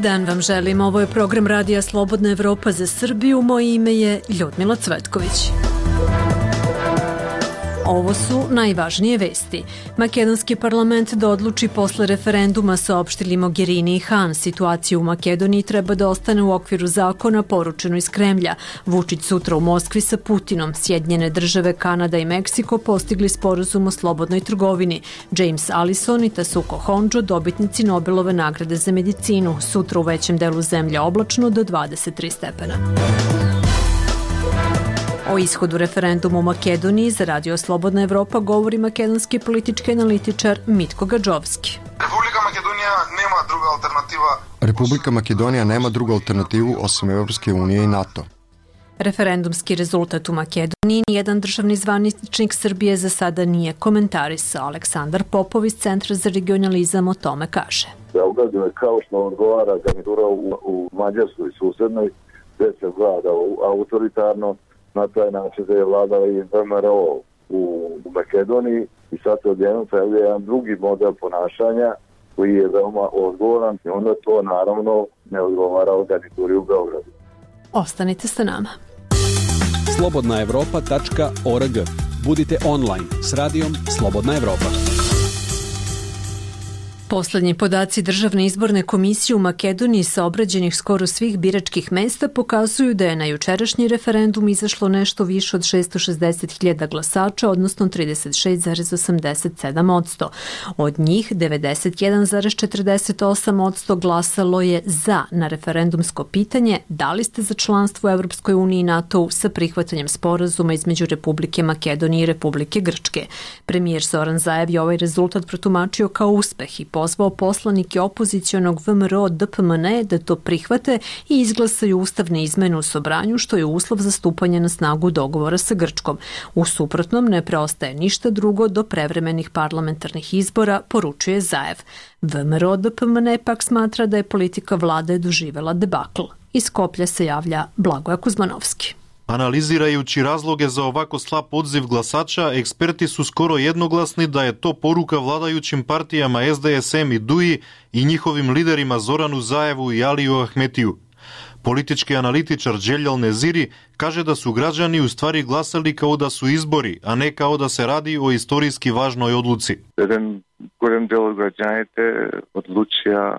dan vam želim. Ovo je program Radija Slobodna Evropa za Srbiju. Moje ime je Ljudmila Cvetković. Ovo su najvažnije vesti. Makedonski parlament da odluči posle referenduma, saopštili Mogherini i Han. Situaciju u Makedoniji treba da ostane u okviru zakona, poručeno iz Kremlja. Vučić sutra u Moskvi sa Putinom. Sjedinjene države, Kanada i Meksiko postigli sporazum o slobodnoj trgovini. James Allison i Tasuko Honjo, dobitnici Nobelove nagrade za medicinu. Sutra u većem delu zemlje oblačno do 23 stepena. O ishodu referenduma u Makedoniji za Radio Slobodna Evropa govori makedonski politički analitičar Mitko Gadžovski. Republika Makedonija nema drugu alternativu osim Evropske unije i NATO. Referendumski rezultat u Makedoniji nijedan državni zvaničnik Srbije za sada nije komentarisao. Aleksandar Popov iz Centra za regionalizam o tome kaže. Beogradu je kao što odgovara garnitura u Mađarskoj susednoj, gde se vlada autoritarno, na taj način da je vladala i VMRO u Makedoniji i sad se odjednom pojavljuje jedan drugi model ponašanja koji je veoma odgovoran i onda to naravno ne odgovara garnituri u Beogradu. Ostanite sa nama. slobodnaevropa.org. Budite online s radijom Slobodna Evropa. Poslednji podaci Državne izborne komisije u Makedoniji sa obrađenih skoro svih biračkih mesta pokazuju da je na jučerašnji referendum izašlo nešto više od 660.000 glasača, odnosno 36,87%. Od njih 91,48% glasalo je za na referendumsko pitanje da li ste za članstvo u Evropskoj uniji i NATO sa prihvatanjem sporazuma između Republike Makedonije i Republike Grčke. Premijer Zoran Zaev je ovaj rezultat protumačio kao uspeh i pozvao poslanike opozicionog VMRO DPMNE da to prihvate i izglasaju ustavne izmene u Sobranju, što je uslov za stupanje na snagu dogovora sa Grčkom. U suprotnom ne preostaje ništa drugo do prevremenih parlamentarnih izbora, poručuje Zaev. VMRO DPMNE pak smatra da je politika vlade doživela debakl. Iz Skoplja se javlja Blagoje Kuzmanovski. Analizirajući razloge za ovako slab odziv glasača, eksperti su skoro jednoglasni da je to poruka vladajućim partijama SDSM i DUI i njihovim liderima Zoranu Zaevu i Aliju Ahmetiju. Politički analitičar Đeljal Neziri kaže da su građani u stvari glasali kao da su izbori, a ne kao da se radi o istorijski važnoj odluci. Jedan golem deo građanite odlučija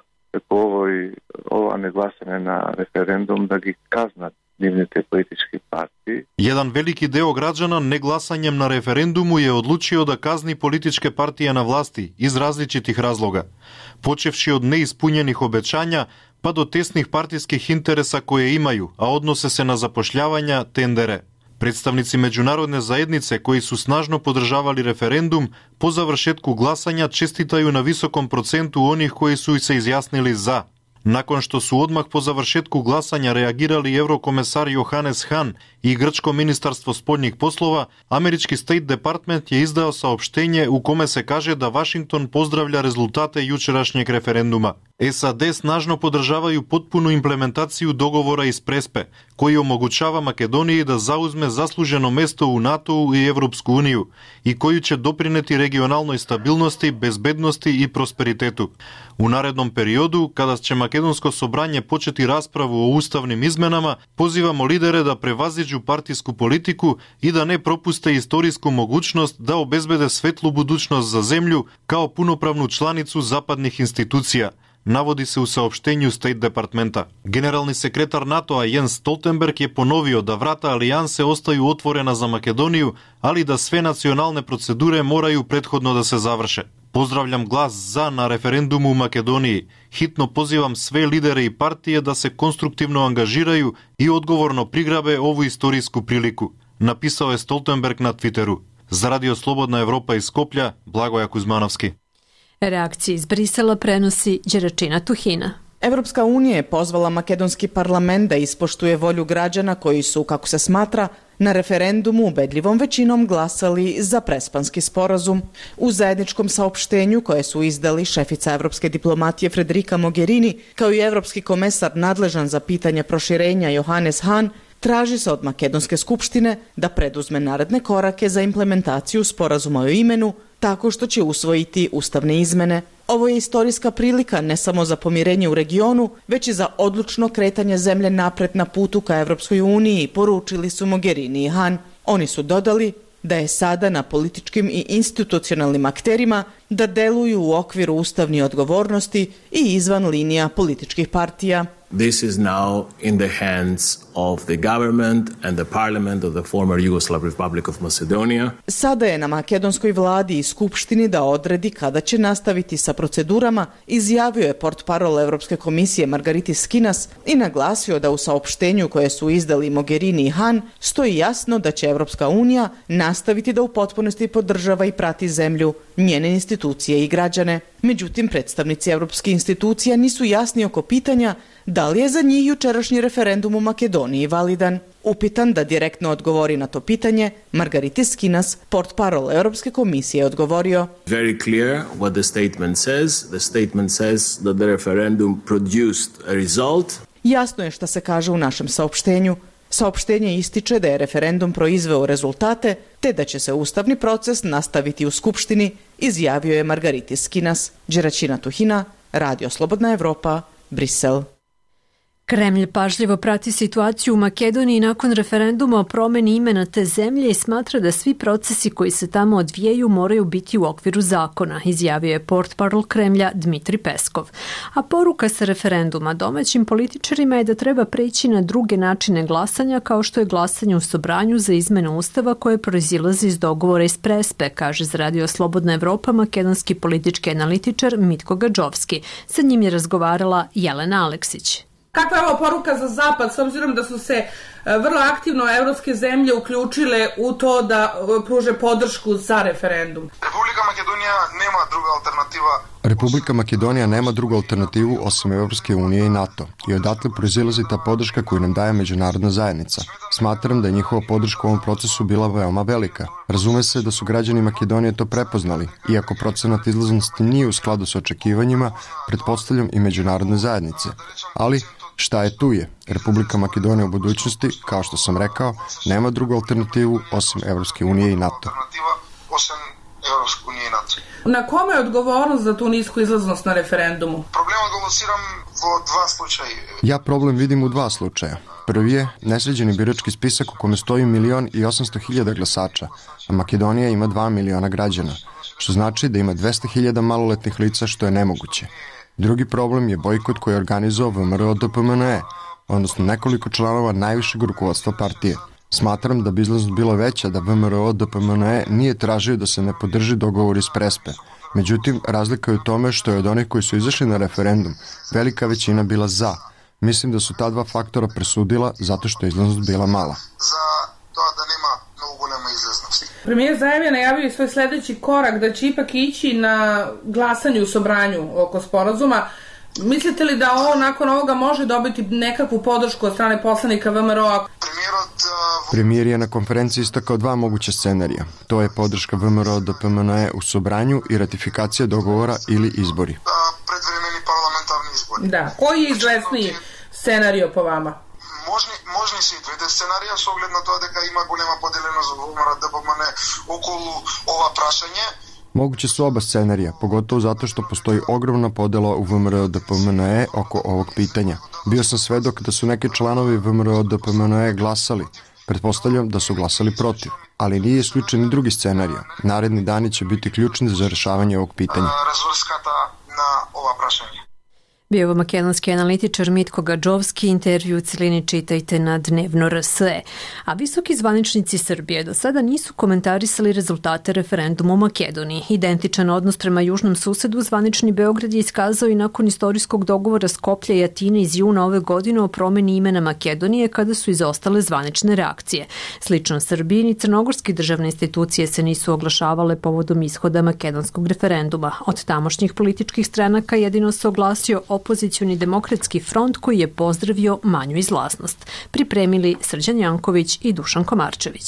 ova neglasanje na referendum da gi kaznat divnite politički partiji. Jedan veliki deo građana neglasanjem na referendumu je odlučio da kazni političke partije na vlasti iz različitih razloga, počevši od neispunjenih obećanja pa do tesnih partijskih interesa koje imaju, a odnose se na zapošljavanja, tendere. Predstavnici međunarodne zajednice koji su snažno podržavali referendum po završetku glasanja čestitaju na visokom procentu onih koji su se izjasnili za. Nakon što su odmah po završetku glasanja reagirali eurokomesar Johannes Hahn i grčko ministarstvo spoljnih poslova, američki State Department je izdao saopštenje u kome se kaže da Washington pozdravlja rezultate jučerašnjeg referenduma. SAD snažno podržavaju potpunu implementaciju dogovora iz Prespe, koji omogućava Makedoniji da zauzme zasluženo mesto u NATO-u i Evropsku uniju i koji će doprineti regionalnoj stabilnosti, bezbednosti i prosperitetu. U narednom periodu, kada će makedonsko sobranje početi raspravu o ustavnim izmenama, pozivamo lidere da prevaziđu partijsku politiku i da ne propuste istorijsku mogućnost da obezbede svetlu budućnost za zemlju kao punopravnu članicu zapadnih institucija, navodi se u saopštenju State Departmenta. Generalni sekretar NATO-a Jens Stoltenberg je ponovio da vrata alijanse ostaju otvorena za Makedoniju, ali da sve nacionalne procedure moraju prethodno da se završe. Pozdravljam glas za na referendumu u Makedoniji. Hitno pozivam sve lidere i partije da se konstruktivno angažiraju i odgovorno prigrabe ovu istorijsku priliku, napisao je Stoltenberg na Twitteru. Za Radio Slobodna Evropa iz Skoplja, Blagoje Kuzmanovski. Reakcije iz Brisela prenosi Đeračina Tuhina. Evropska unija je pozvala makedonski parlament da ispoštuje volju građana koji su, kako se smatra, na referendumu ubedljivom većinom glasali za Prespanski sporazum. U zajedničkom saopštenju koje su izdali šefica evropske diplomatije Frederica Mogherini kao i evropski komesar nadležan za pitanje proširenja Johannes Hahn, traži se od Makedonske skupštine da preduzme naredne korake za implementaciju sporazuma o imenu tako što će usvojiti ustavne izmene. Ovo je istorijska prilika ne samo za pomirenje u regionu, već i za odlučno kretanje zemlje napred na putu ka Evropskoj uniji, poručili su Mogherini i Han. Oni su dodali da je sada na političkim i institucionalnim akterima da deluju u okviru ustavne odgovornosti i izvan linija političkih partija. This is now in the hands of the government and the parliament of the former Yugoslav Republic of Macedonia. Sada je na makedonskoj vladi i skupštini da odredi kada će nastaviti sa procedurama, izjavio je portparol Evropske komisije Margaritis Skinas i naglasio da u saopštenju koje su izdali Mogherini i Han stoji jasno da će Evropska unija nastaviti da u potpunosti podržava i prati zemlju, njene institucije i građane. Međutim, predstavnici evropskih institucija nisu jasni oko pitanja da li je za njih jučerašnji referendum u Makedoniji validan. Upitan da direktno odgovori na to pitanje, Margaritis Skinas, portparol Europske komisije, je odgovorio: Very clear what the statement says. The statement says that the referendum produced a result. Jasno je šta se kaže u našem saopštenju. Saopštenje ističe da je referendum proizveo rezultate, te da će se ustavni proces nastaviti u Skupštini, izjavio je Margaritis Skinas. Đeraćina Tuhina, Radio Slobodna Evropa, Brisel. Kremlj pažljivo prati situaciju u Makedoniji nakon referenduma o promeni imena te zemlje i smatra da svi procesi koji se tamo odvijaju moraju biti u okviru zakona, izjavio je portparol Kremlja Dmitri Peskov. A poruka sa referenduma domaćim političarima je da treba preći na druge načine glasanja, kao što je glasanje u Sobranju za izmenu ustava koje proizilazi iz dogovora iz Prespe, kaže za Radio Slobodna Evropa makedonski politički analitičar Mitko Gadžovski. Sa njim je razgovarala Jelena Aleksić. Kakva je ovo poruka za Zapad, s obzirom da su se vrlo aktivno evropske zemlje uključile u to da pruže podršku za referendum? Republika Makedonija nema drugu alternativu osim Evropske unije i NATO i odatle proizilazi ta podrška koju nam daje međunarodna zajednica. Smatram da je njihova podrška u ovom procesu bila veoma velika. Razume se da su građani Makedonije to prepoznali, iako procenat izlaznosti nije u skladu sa očekivanjima, pretpostavljam i međunarodne zajednice. Ali šta je tu je? Republika Makedonija u budućnosti, kao što sam rekao, nema drugu alternativu osim Evropske unije i NATO. Na kome je odgovornost za tu nisku izlaznost na referendumu? Ja problem vidim u dva slučaja. Prvi je nesređeni birački spisak u kome stoji 1.800.000 glasača, a Makedonija ima 2 miliona građana, što znači da ima 200.000 maloletnih lica, što je nemoguće. Drugi problem je bojkot koji je organizovao VMRO-DPMNE, odnosno nekoliko članova najvišeg rukovodstva partije. Smatram da bi izlaznost bila veća da VMRO-DPMNE nije tražio da se ne podrži dogovor iz Prespe. Međutim, razlika je u tome što je od onih koji su izašli na referendum velika većina bila za. Mislim da su ta dva faktora presudila zato što je izlaznost bila mala. Premijer Zajev je najavio svoj sledeći korak da će ipak ići na glasanju u Sobranju oko sporazuma. Mislite li da ovo nakon ovoga može dobiti nekakvu podršku od strane poslanika VMRO-a? Premijer je na konferenciji istakao dva moguća scenarija. To je podrška VMRO-DPMNE u Sobranju i ratifikacija dogovora ili izbori. Da, koji je izvesniji scenario po vama? Можни се и двете сценарија со оглед на тоа дека има голема поделеност во VMRO-DPMNE околу ова прашање. Moguće su oba scenarija, pogotovo zato što postoji ogromna podela u VMRO-DPMNE oko ovog pitanja. Bio sam svedok da su neki članovi VMRO-DPMNE glasali. Pretpostavljam da su glasali protiv, ali nije isključen i drugi scenarij. Naredni dani će biti ključni za rešavanje ovog pitanja. Разврската на ова прашање. Bio je makedonski analitičar Mitko Gadžovski, intervju u celini čitajte na Dnevno RSE. A visoki zvaničnici Srbije do sada nisu komentarisali rezultate referenduma u Makedoniji. Identičan odnos prema južnom susedu zvanični Beograd je iskazao i nakon istorijskog dogovora Skoplja i Atine iz juna ove godine o promeni imena Makedonije kada su izostale zvanične reakcije. Slično Srbiji ni crnogorske državne institucije se nisu oglašavale povodom ishoda makedonskog referenduma. Od tamošnjih političkih stranaka jedino se oglasio opozicioni demokratski front koji je pozdravio manju izlaznost. Pripremili Srđan Janković i Dušan Komarčević.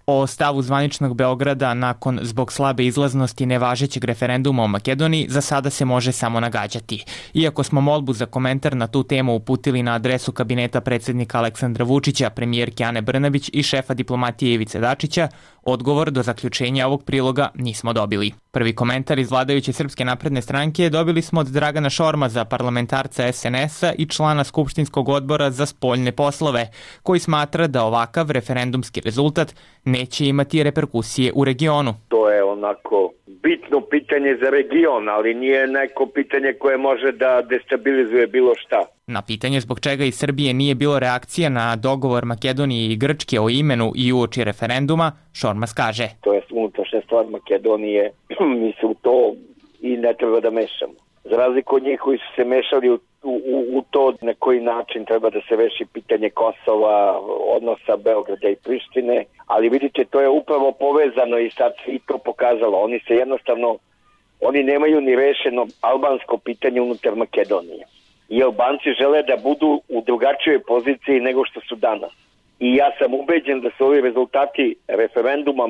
O stavu zvaničnog Beograda nakon zbog slabe izlaznosti nevažećeg referenduma o Makedoniji za sada se može samo nagađati. Iako smo molbu za komentar na tu temu uputili na adresu kabineta predsjednika Aleksandra Vučića, premijerke Ane Brnabić i šefa diplomatije Ivice Dačića, odgovor do zaključenja ovog priloga nismo dobili. Prvi komentar iz vladajuće Srpske napredne stranke dobili smo od Dragana Šormaza, parlamentarca SNS-a i člana Skupštinskog odbora za spoljne poslove, koji smatra da ovakav referendumski rezultat neće imati reperkusije u regionu. To je onako bitno pitanje za region, ali nije neko pitanje koje može da destabilizuje bilo šta. Na pitanje zbog čega iz Srbije nije bilo reakcija na dogovor Makedonije i Grčke o imenu i uoči referenduma, Šormaz kaže: To je unutrašnja stvar Makedonije, mi se u to i ne treba da mešamo. Za razliku od njih koji su se mešali u to na koji način treba da se reši pitanje Kosova, odnosa Beograda i Prištine, ali vidite, to je upravo povezano i sad i to pokazalo. Oni nemaju ni rešeno albansko pitanje unutar Makedonije. I Albanci žele da budu u drugačijoj poziciji nego što su danas. I ja sam ubeđen da su ovi rezultati referenduma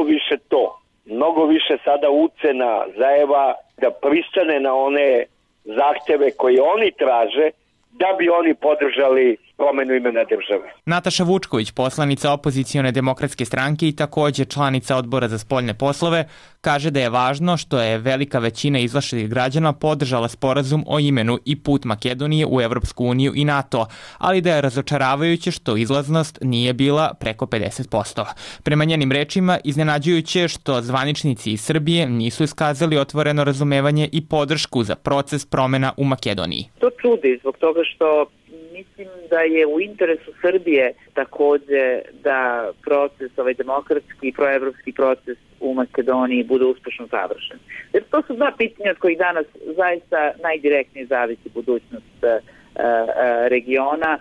mnogo više sada ucena Zaeva da pristane na one zahteve koje oni traže da bi oni podržali promenu imena države. Nataša Vučković, poslanica opozicione demokratske stranke i također članica odbora za spoljne poslove, kaže da je važno što je velika većina izlašenih građana podržala sporazum o imenu i put Makedonije u Evropsku uniju i NATO, ali da je razočaravajuće što izlaznost nije bila preko 50%. Prema njenim rečima, iznenađujuće što zvaničnici iz Srbije nisu iskazali otvoreno razumevanje i podršku za proces promena u Makedoniji. To čudi zbog toga što mislim da je u interesu Srbije takođe da proces, ovaj demokratski i proevropski proces u Makedoniji bude uspešno završen. Jer to su dva pitanja od kojih danas zaista najdirektnije zavisi budućnost regiona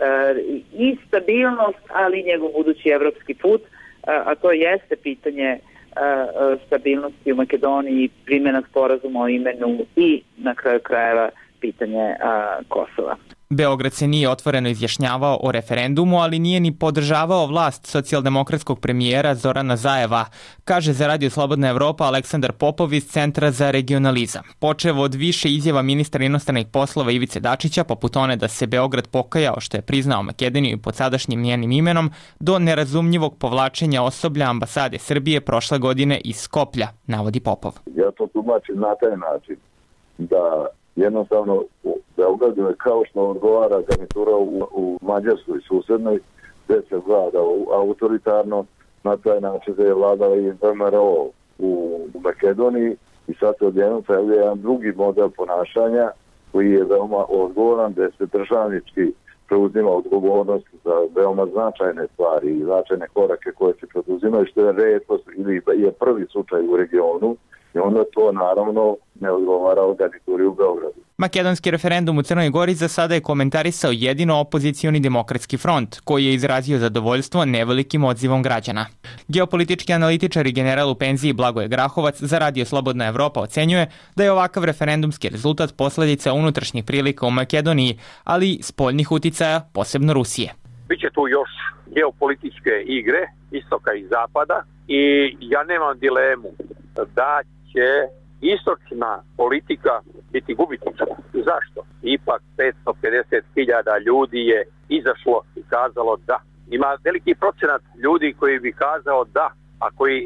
i stabilnost, ali i njegov budući evropski put, a to jeste pitanje stabilnosti u Makedoniji, primjena sporazuma o imenu i na kraju krajeva pitanje Kosova. Beograd se nije otvoreno izjašnjavao o referendumu, ali nije ni podržavao vlast socijaldemokratskog premijera Zorana Zaeva, kaže za Radio Slobodna Evropa Aleksandar Popov iz Centra za regionalizam. Počev od više izjava ministra inostranih poslova Ivice Dačića, poput one da se Beograd pokajao što je priznao Makedoniju pod sadašnjim njenim imenom, do nerazumljivog povlačenja osoblja ambasade Srbije prošle godine iz Skoplja, navodi Popov. Ja to tumačim na taj način da jednostavno u Beogradu je kao što odgovara garnitura u Mađarskoj susednoj, gde se vlada autoritarno, na taj način da je vladala i VMRO u Makedoniji i sad se odjednom pojavlja jedan drugi model ponašanja koji je veoma odgovoran, gde se državnički preuzima odgovornost za veoma značajne stvari i značajne korake koje se preduzimaju, što je retkost ili je prvi slučaj u regionu. I onda to naravno ne odgovara o garnituri u Beogradu. Makedonski referendum u Crnoj Gori za sada je komentarisao jedino opozicioni demokratski front, koji je izrazio zadovoljstvo nevelikim odzivom građana. Geopolitički analitičar i general u penziji Blagoje Grahovac za Radio Slobodna Evropa ocenjuje da je ovakav referendumski rezultat posledica unutrašnjih prilika u Makedoniji, ali i spoljnih uticaja, posebno Rusije. Biće tu još geopolitičke igre, istoka i zapada, i ja nemam dilemu da će istočna politika biti gubitnička. Zašto? Ipak 550.000 ljudi je izašlo i kazalo da. Ima veliki procenat ljudi koji bi kazao da, a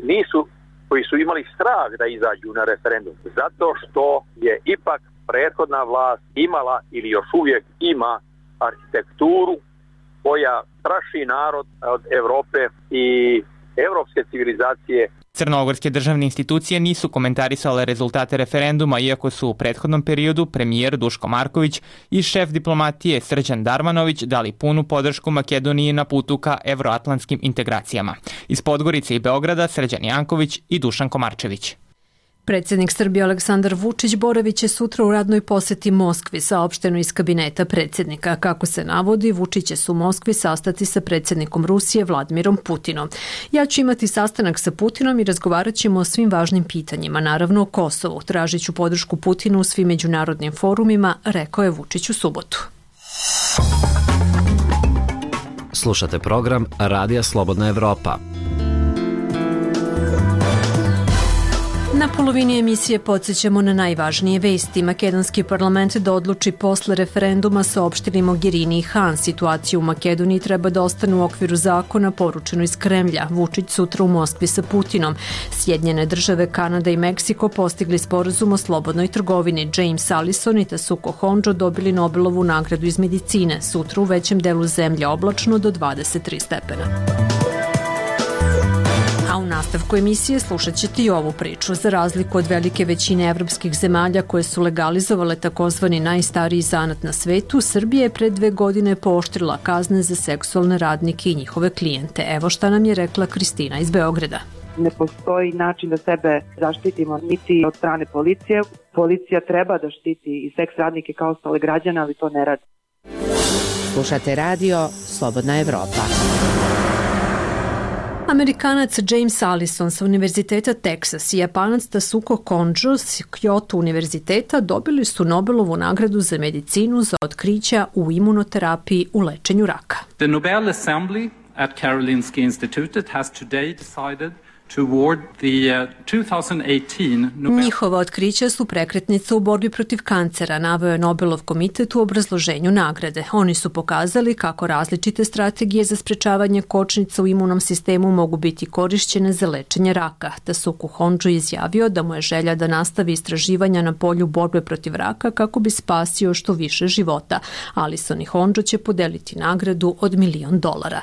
koji su imali strah da izađu na referendum. Zato što je ipak prethodna vlast imala ili još uvijek ima arhitekturu koja straši narod od Evrope i evropske civilizacije. Crnogorske državne institucije nisu komentarisale rezultate referenduma, iako su u prethodnom periodu premijer Duško Marković i šef diplomatije Srđan Darmanović dali punu podršku Makedoniji na putu ka evroatlantskim integracijama. Iz Podgorice i Beograda Srđan Janković i Dušan Komarčević. Predsjednik Srbije Aleksandar Vučić boravit će sutra u radnoj poseti Moskvi, saopšteno iz kabineta predsjednika. Kako se navodi, Vučić će se u Moskvi sastati sa predsjednikom Rusije Vladimirom Putinom. Ja ću imati sastanak sa Putinom i razgovarat ćemo o svim važnim pitanjima, naravno o Kosovu. Tražit ću podršku Putinu u svim međunarodnim forumima, rekao je Vučić u subotu. Slušate program Radija Slobodna Evropa. Na polovini emisije podsjećamo na najvažnije vesti. Makedonski parlament da odluči posle referenduma saopštili Mogherini i Han. Situaciju u Makedoniji treba da ostane u okviru zakona, poručeno iz Kremlja. Vučić sutra u Moskvi sa Putinom. Sjedinjene države, Kanada i Meksiko postigli sporazum o slobodnoj trgovini. James Allison i Tasuku Honjo dobili Nobelovu nagradu iz medicine. Sutra u većem delu zemlje oblačno do 23 stepena. A u nastavku emisije slušat ćete i ovu priču. Za razliku od velike većine evropskih zemalja koje su legalizovale takozvani najstariji zanat na svetu, Srbija je pred 2 godine pooštrila kazne za seksualne radnike i njihove klijente. Evo šta nam je rekla Kristina iz Beograda. Ne postoji način da sebe zaštitimo niti od strane policije. Policija treba da štiti i seks radnike kao ostale građane, ali to ne radi. Slušate radio Slobodna Evropa. Amerikanac James Allison sa Univerziteta Texas i Japanac Tasuku Honjo s Kyoto univerziteta dobili su Nobelovu nagradu za medicinu za otkrića u imunoterapiji u lečenju raka. The Nobel Assembly at Karolinska Institutet has today decided to award the 2018 Nobel... Njihova otkrića su prekretnica u borbi protiv kancera, naveo je Nobelov komitet u obrazloženju nagrade. Oni su pokazali kako različite strategije za sprečavanje kočnica u imunom sistemu mogu biti korišćene za lečenje raka. Tasuku Honjo izjavio da mu je želja da nastavi istraživanja na polju borbe protiv raka kako bi spasio što više života. Allison i Honjo će podeliti nagradu od $1 milion.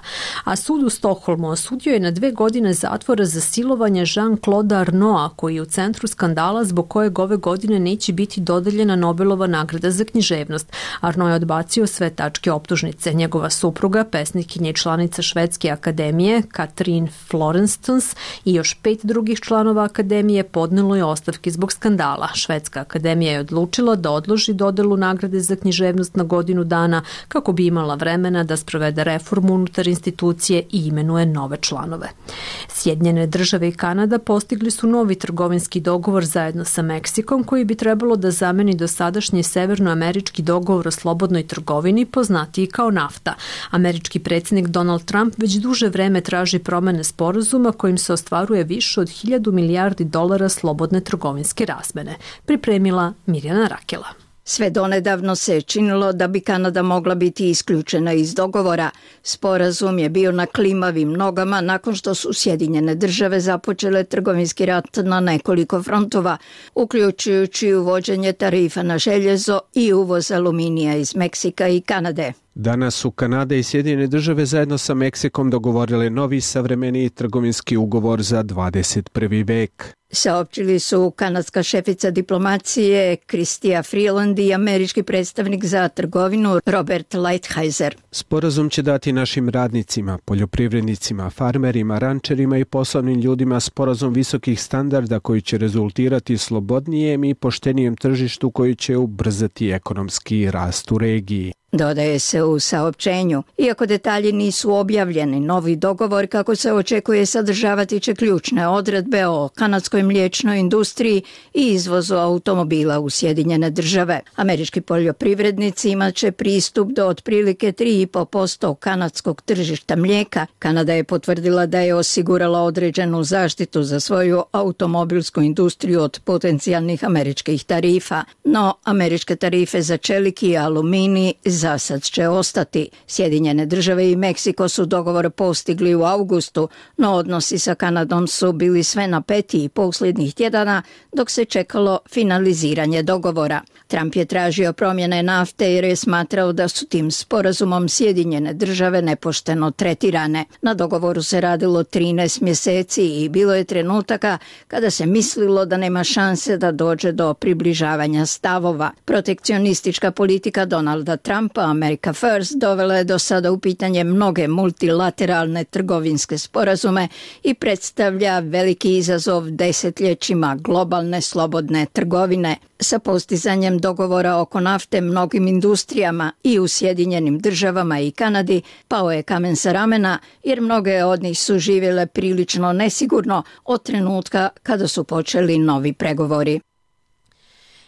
A sud u Stokholmu osudio je na 2 godine zatvora za silovanje Jean-Claude Arnaulta, koji je u centru skandala zbog kojeg ove godine neće biti dodeljena Nobelova nagrada za književnost. Arnault je odbacio sve tačke optužnice. Njegova supruga, pesnikinja i članica Švedske akademije, Katrin Florensons, i još 5 drugih članova akademije podnelo je ostavke zbog skandala. Švedska akademija je odlučila da odloži dodelu nagrade za književnost na godinu dana kako bi imala vremena da sprovede reformu unutar institucije i imenuje nove članove. Sjedinjene države i Kanada postigli su novi trgovinski dogovor zajedno sa Meksikom koji bi trebalo da zameni dosadašnji severnoamerički dogovor o slobodnoj trgovini, poznatiji kao NAFTA. Američki predsjednik Donald Trump već duže vreme traži promene sporazuma kojim se ostvaruje više od $1.000 milijardi slobodne trgovinske razmene. Pripremila Mirjana Rakela. Sve donedavno se činilo da bi Kanada mogla biti isključena iz dogovora. Sporazum je bio na klimavim nogama nakon što su Sjedinjene države započele trgovinski rat na nekoliko frontova, uključujući uvođenje tarifa na željezo i uvoz aluminija iz Meksika i Kanade. Danas su Kanada i Sjedinjene države zajedno sa Meksikom dogovorile novi savremeniji trgovinski ugovor za 21. vek. Saopćili su kanadska šefica diplomacije Chrystia Freeland i američki predstavnik za trgovinu Robert Lighthizer. Sporazum će dati našim radnicima, poljoprivrednicima, farmerima, rančerima i poslovnim ljudima sporazum visokih standarda koji će rezultirati slobodnijem i poštenijem tržištu koji će ubrzati ekonomski rast u regiji. Dodaje se u saopćenju. Iako detalji nisu objavljeni, novi dogovor, kako se očekuje, sadržavati će ključne odredbe o kanadskoj mliječnoj industriji i izvozu automobila u Sjedinjene države. Američki poljoprivrednici imat će pristup do otprilike 3,5% kanadskog tržišta mlijeka. Kanada je potvrdila da je osigurala određenu zaštitu za svoju automobilsku industriju od potencijalnih američkih tarifa. No, američke tarife za čelik i aluminij za sad će ostati. Sjedinjene države i Meksiko su dogovor postigli u augustu, no odnosi sa Kanadom su bili sve napetiji posljednjih tjedana dok se čekalo finaliziranje dogovora. Trump je tražio promjene nafte jer je smatrao da su tim sporazumom Sjedinjene države nepošteno tretirane. Na dogovoru se radilo 13 mjeseci i bilo je trenutaka kada se mislilo da nema šanse da dođe do približavanja stavova. Protekcionistička politika Donalda Trumpa, America First, dovela je do sada u pitanje mnoge multilateralne trgovinske sporazume i predstavlja veliki izazov desetljećima globalne slobodne trgovine. Sa postizanjem dogovora oko nafte mnogim industrijama i u Sjedinjenim državama i Kanadi pao je kamen sa ramena jer mnoge od njih su živjele prilično nesigurno od trenutka kada su počeli novi pregovori.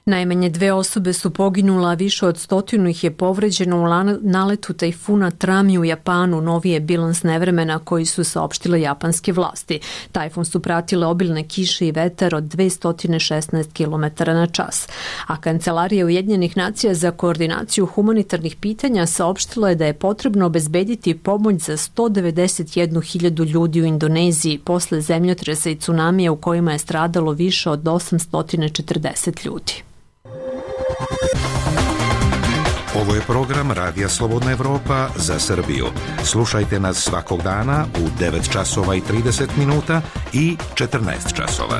Najmanje 2 osobe su poginula, a više od 100 ih je povređeno u naletu tajfuna Trami u Japanu, novije bilans nevremena koji su saopštile japanske vlasti. Tajfun su pratile obilne kiše i vetar od 216 km na čas. A Kancelarija Ujedinjenih nacija za koordinaciju humanitarnih pitanja saopštila je da je potrebno obezbediti pomoć za 191.000 ljudi u Indoneziji posle zemljotresa i tsunamija u kojima je stradalo više od 840 ljudi. Ovo je program Radija Slobodna Evropa za Srbiju. Slušajte nas svakog dana u 9 časova i 30 minuta i 14 časova.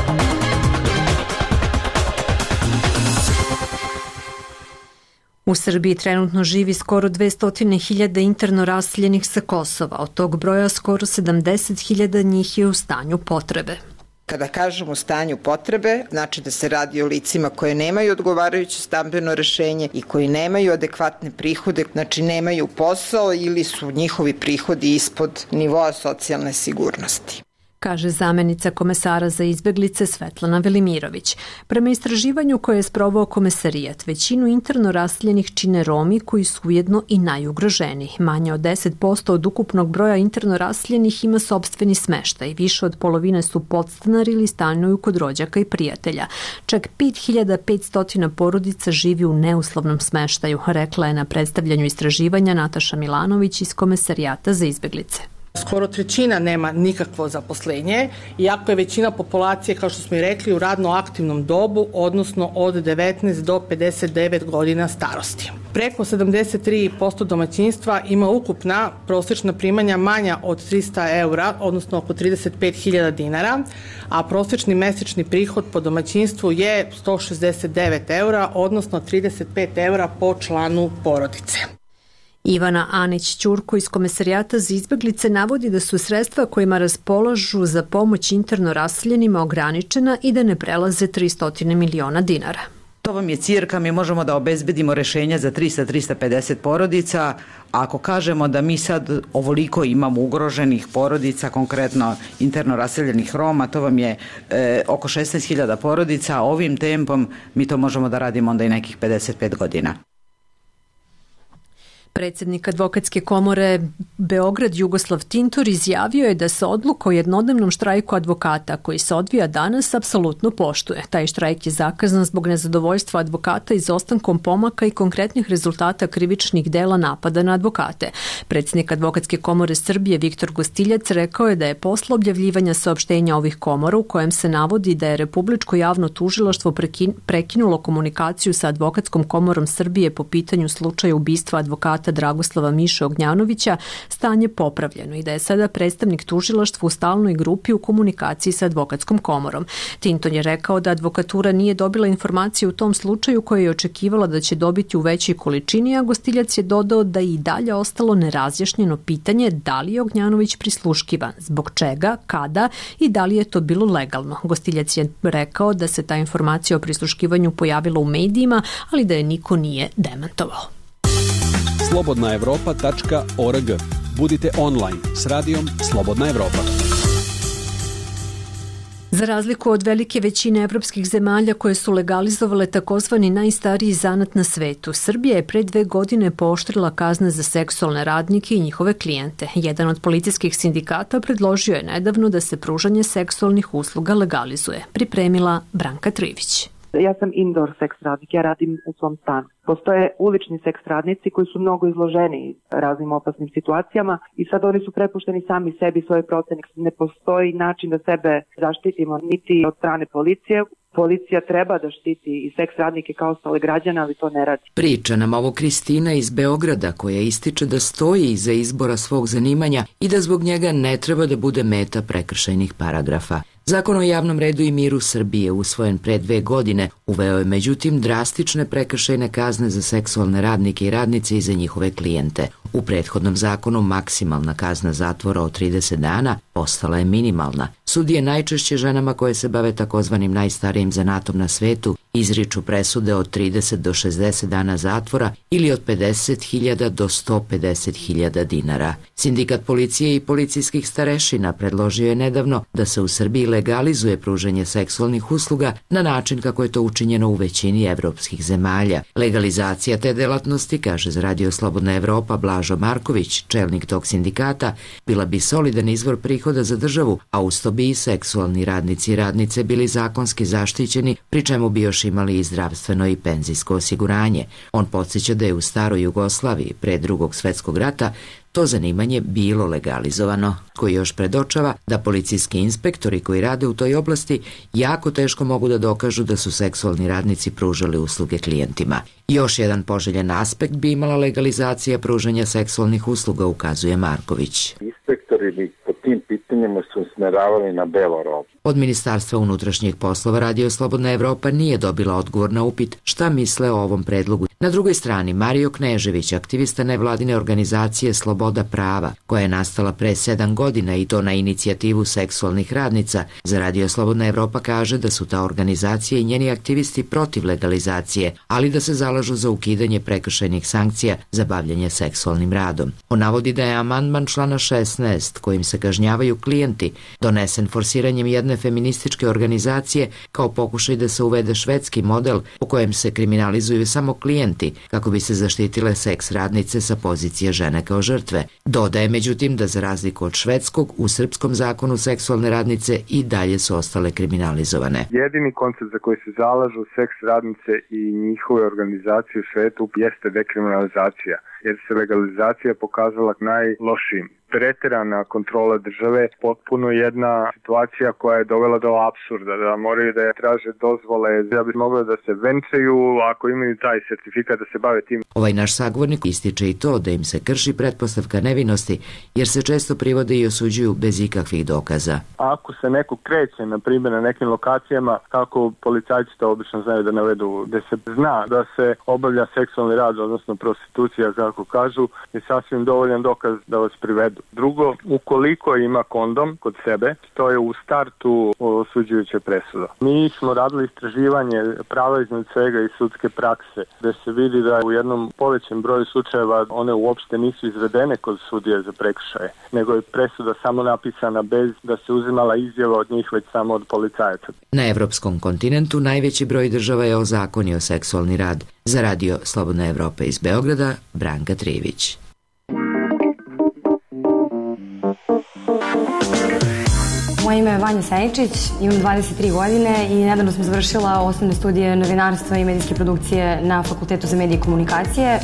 U Srbiji trenutno živi skoro 200.000 interno raseljenih sa Kosova. Od tog broja skoro 70.000 njih je u stanju potrebe. Kada kažemo u stanju potrebe, znači da se radi o licima koje nemaju odgovarajuće stambeno rešenje i koji nemaju adekvatne prihode, znači nemaju posao ili su njihovi prihodi ispod nivoa socijalne sigurnosti, kaže zamenica komesara za izbeglice Svetlana Velimirović. Prema istraživanju koje je sprovao komesarijat, većinu interno raseljenih čine Romi koji su ujedno i najugroženiji. Manje od 10% od ukupnog broja interno raseljenih ima sopstveni smeštaj. Više od polovine su podstanari ili stanuju kod rođaka i prijatelja. Čak 5500 porodica živi u neuslovnom smeštaju, rekla je na predstavljanju istraživanja Nataša Milanović iz komesarijata za izbeglice. Skoro trećina nema nikakvo zaposlenje, iako je većina populacije, kao što smo i rekli, u radno aktivnom dobu, odnosno od 19 do 59 godina starosti. Preko 73% domaćinstva ima ukupna prosječna primanja manja od 300 eura, odnosno oko 35.000 dinara, a prosječni mesečni prihod po domaćinstvu je 169 eura, odnosno 35 eura po članu porodice. Ivana Anić-Ćurko iz Komesarijata za izbeglice navodi da su sredstva kojima raspolažu za pomoć interno raseljenima ograničena i da ne prelaze 300 miliona dinara. To vam je cirka, mi možemo da obezbedimo rešenja za 300-350 porodica. Ako kažemo da mi sad ovoliko imamo ugroženih porodica, konkretno interno raseljenih Roma, to vam je oko 16.000 porodica, ovim tempom mi to možemo da radimo onda i nekih 55 godina. Predsjednik Advokatske komore Beograd Jugoslav Tintor izjavio je da se odluka o jednodnevnom štrajku advokata koji se odvija danas apsolutno poštuje. Taj štrajk je zakazan zbog nezadovoljstva advokata izostankom pomaka i konkretnih rezultata krivičnih dela napada na advokate. Predsjednik Advokatske komore Srbije Viktor Gostiljac rekao je da je posle objavljivanja saopštenja ovih komora u kojem se navodi da je Republičko javno tužilaštvo prekinulo komunikaciju sa Advokatskom komorom Srbije po pitanju slučaja ubistva advokata Dragoslava Miše Ognjanovića, stanje popravljeno i da je sada predstavnik tužilaštva u stalnoj grupi u komunikaciji sa Advokatskom komorom. Tinton je rekao da advokatura nije dobila informacije u tom slučaju koje je očekivala da će dobiti u većoj količini, a Gostiljac je dodao da je i dalje ostalo nerazjašnjeno pitanje da li je Ognjanović prisluškivan, zbog čega, kada i da li je to bilo legalno. Gostiljac je rekao da se ta informacija o prisluškivanju pojavila u medijima, ali da je niko nije demantovao. slobodnaevropa.org. Budite online s radijom Slobodna Evropa. Za razliku od velike većine evropskih zemalja koje su legalizovale takozvani najstariji zanat na svetu, Srbija je pre 2 godine pooštrila kazne za seksualne radnike i njihove klijente. Jedan od policijskih sindikata predložio je nedavno da se pružanje seksualnih usluga legalizuje. Pripremila Branka Trivić. Ja sam indoor seks radnik, ja radim u svom stanu. Postoje ulični seks radnici koji su mnogo izloženi raznim opasnim situacijama i sad oni su prepušteni sami sebi svoj procene. Ne postoji način da sebe zaštitimo niti od strane policije. Policija treba da štiti i seks radnike kao ostale građane, ali to ne radi. Priča nam ovo Kristina iz Beograda koja ističe da stoji iza izbora svog zanimanja i da zbog njega ne treba da bude meta prekršajnih paragrafa. Zakon o javnom redu i miru Srbije, usvojen pre 2 godine, uveo je međutim drastične prekršajne kazne za seksualne radnike i radnice i za njihove klijente. U prethodnom zakonu maksimalna kazna zatvora od 30 dana postala je minimalna. Sudije najčešće ženama koje se bave takozvanim najstarijim zanatom na svetu izriču presude od 30 do 60 dana zatvora ili od 50.000 do 150.000 dinara. Sindikat policije i policijskih starešina predložio je nedavno da se u Srbiji legalizuje pružanje seksualnih usluga na način kako je to učinjeno u većini evropskih zemalja. Legalizacija te delatnosti, kaže za Radio Slobodna Evropa Blažo Marković, čelnik tog sindikata, bila bi solidan izvor prihoda za državu, a uz to bi i seksualni radnici i radnice bili zakonski zaštićeni, pri čemu bi još imali i zdravstveno i penzijsko osiguranje. On podsjeća da je u staroj Jugoslaviji pre Drugog svetskog rata to zanimanje bilo legalizovano, koji još predočava da policijski inspektori koji rade u toj oblasti jako teško mogu da dokažu da su seksualni radnici pružali usluge klijentima. Još jedan poželjen aspekt bi imala legalizacija pružanja seksualnih usluga, ukazuje Marković. Inspektori bi po tim pitanjima su usmeravali na belo robu. Od Ministarstva unutrašnjih poslova Radio Slobodna Evropa nije dobila odgovor na upit šta misle o ovom predlogu. Na drugoj strani, Mario Knežević, aktivista nevladine organizacije Sloboda prava, koja je nastala pre 7 godina i to na inicijativu seksualnih radnica, za Radio Slobodna Evropa kaže da su ta organizacija i njeni aktivisti protiv legalizacije, ali da se zalažu za ukidanje prekršajnih sankcija za bavljanje seksualnim radom. On navodi da je amandman člana 16, kojim se kažnjavaju klijenti, donesen forsiranjem jedne feminističke organizacije kao pokušaj da se uvede švedski model u kojem se kriminalizuju samo klijenti kako bi se zaštitile seks radnice sa pozicije žene kao žrtve. Dodaje međutim da za razliku od švedskog, u srpskom zakonu seksualne radnice i dalje su ostale kriminalizovane. Jedini koncept za koji se zalažu seks radnice i njihove organizacije u svetu jeste dekriminalizacija, jer se legalizacija pokazala najlošijim. Preterana kontrola države, potpuno jedna situacija koja je dovela do apsurda, da moraju da je traže dozvole da bi mogli da se venčaju ako imaju taj sertifikat da se bave tim. Ovaj naš sagovornik ističe i to da im se krši pretpostavka nevinosti, jer se često privode i osuđuju bez ikakvih dokaza. Ako se neko kreće, na primjer, na nekim lokacijama, kako policajci to obično znaju da navedu, gde se zna da se obavlja seksualni rad, odnosno prostitucija, kako kažu, je sasvim dovoljan dokaz da vas privedu. Drugo, ukoliko ima kondom kod sebe, to je u startu osuđujuća presuda. Mi smo radili istraživanje prava iznad svega i sudske prakse, gde se vidi da u jednom povećem broju slučajeva one uopšte nisu izvedene kod sudije za prekršaje, nego je presuda samo napisana bez da se uzimala izjava od njih, već samo od policajaca. Na evropskom kontinentu najveći broj država je ozakonio seksualni rad. Za Radio Slobodna Evropa iz Beograda, Branka Trivić. Moje ime je Vanja Seničić, imam 23 godine i nedavno sam završila osnovne studije novinarstva i medijske produkcije na Fakultetu za medije i komunikacije.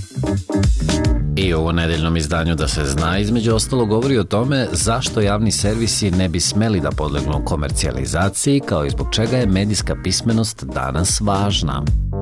I u ovo nedeljnom izdanju Da se zna, između ostalo, govori o tome zašto javni servisi ne bi smeli da podlegnu komercijalizaciji, kao i zbog čega je medijska pismenost danas važna.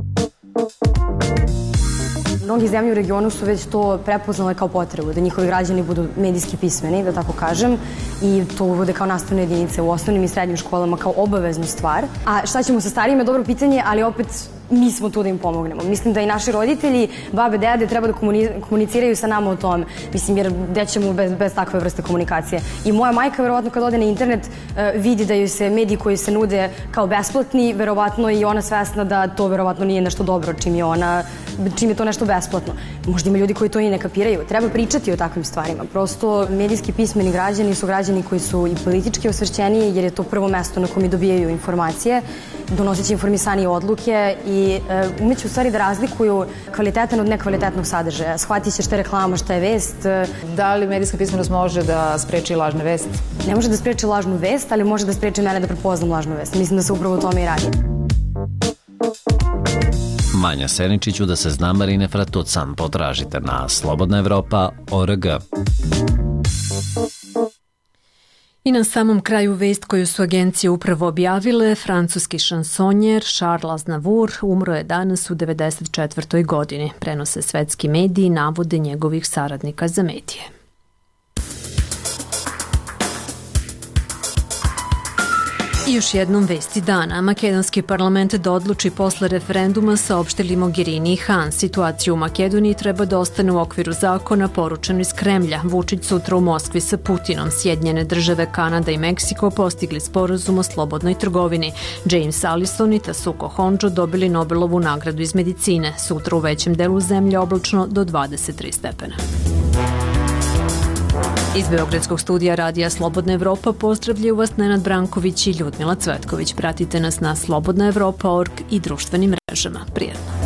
Mnogi zemlje u regionu su već to prepoznale kao potrebu, da njihovi građani budu medijski pismeni, da tako kažem, i to uvode kao nastavne jedinice u osnovnim i srednjim školama kao obaveznu stvar. A šta ćemo sa starijima je dobro pitanje, ali opet mi smo tu da im pomognemo. Mislim da i naši roditelji, babe, dede treba da komuniciraju sa nama o tome. Mislim, jer gde ćemo bez takve vrste komunikacije. I moja majka, verovatno, kad ode na internet, vidi da joj se mediji koji se nude kao besplatni, verovatno i ona svesna da to verovatno nije nešto dobro čim je to nešto besplatno. Možda ima ljudi koji to i ne kapiraju. Treba pričati o takvim stvarima. Prosto, medijski pismeni građani su građani koji su i politički osvešćeniji, jer je to prvo mesto na kom i dobijaju informacije, donoseći informisanije odluke i umeće u stvari da razlikuju kvalitetan od nekvalitetnog sadržaja. Shvatit će šta je reklama, šta je vest. Da li medijska pismenost može da spreči lažne vesti? Ne može da spreči lažnu vest, ali može da spreči mene da prepoznam lažnu vest. Mislim da se upravo o tome i radi. Manja Seničiću Da se zna Marine Fratucan potražite na slobodnaevropa.org. I na samom kraju vest koju su agencije upravo objavile, francuski šansonjer Charles Aznavour umro je danas u 94. godini. Prenose svetski mediji navode njegovih saradnika za medije. I još jednom vesti dana. Makedonski parlament da odluči posle referenduma, saopštili Mogherini i Han. Situaciju u Makedoniji treba da ostane u okviru zakona, poručeno iz Kremlja. Vučić sutra u Moskvi sa Putinom. Sjedinjene države, Kanada i Meksiko postigli sporazum o slobodnoj trgovini. James Allison i Tasuko Honjo dobili Nobelovu nagradu iz medicine. Sutra u većem delu zemlje oblačno do 23 stepena. Iz Beogradskog studija Radija Slobodna Evropa pozdravljaju vas Nenad Branković i Ljudmila Cvetković. Pratite nas na slobodnaevropa.org i društvenim mrežama. Prijetno.